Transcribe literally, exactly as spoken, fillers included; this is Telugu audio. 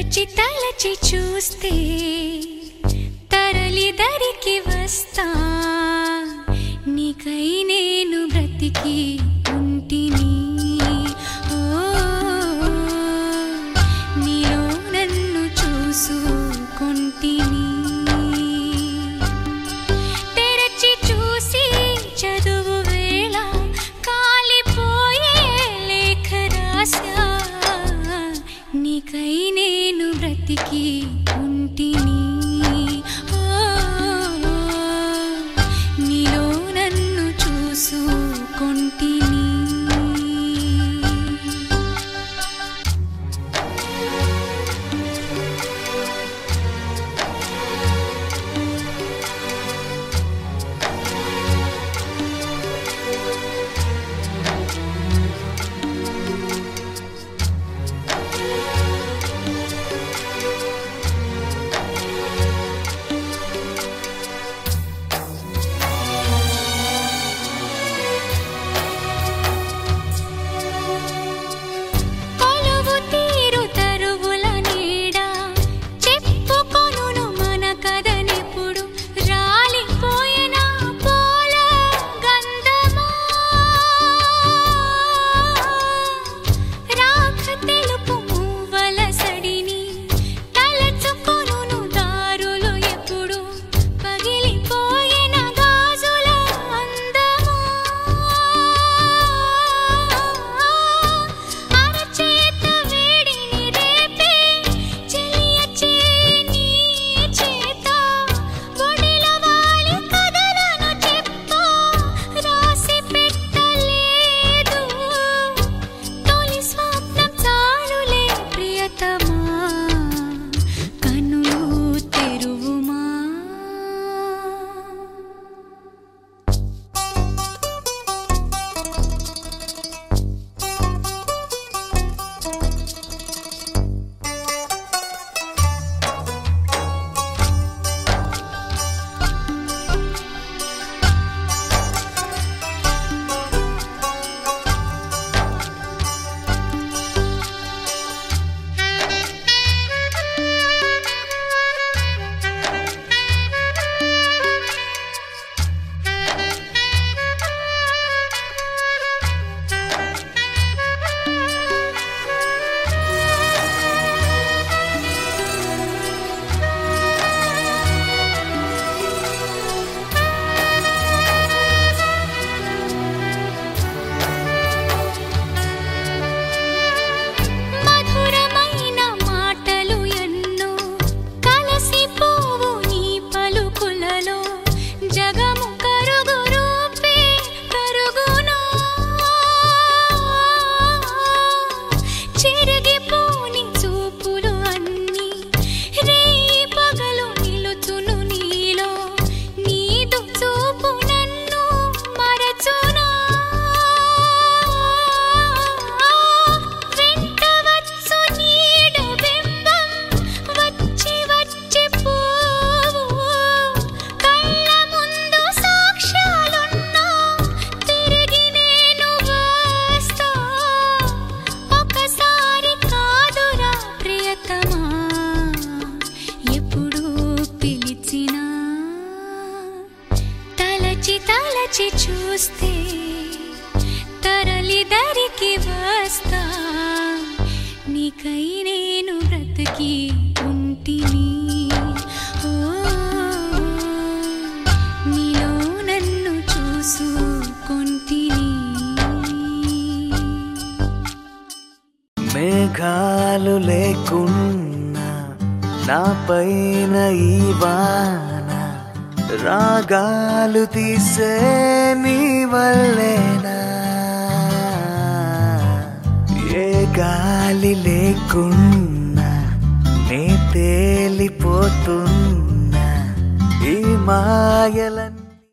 తలచి తలచి చూస్తే తరలి దరికి వస్తా నీకై నేను బ్రతికి ఉంటిని ఓ నీలో నన్ను చూసుకుంటిని తెరచి చూసి చదువు వేళ కాలిపోయే లేఖ రాశా నీకై నేను బ్రతికి ఉంటిని నీలో నన్ను చూసుకుంటిని తలచి చూస్తే తరలి దరికి వస్తా నీకై నేను బ్రతికి ఉంటిని ఓ నీలో నన్ను చూసుకుంటిని మేఘాలు లేకున్నా నా పైన ఈ వాన రాగాలు తీసే నీ వల్లేనా ఏ గాలి లేకున్నా నే తేలిపోతున్నా ఈ మాయల